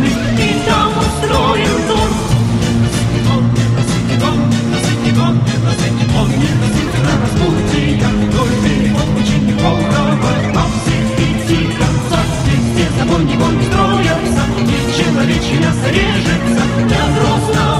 звездный, и там устроим торт. На распутье, вдоль берегов очень неплохо. Во всех 5 концах везде забой не строятся, и человечье мясо режется для взрослого.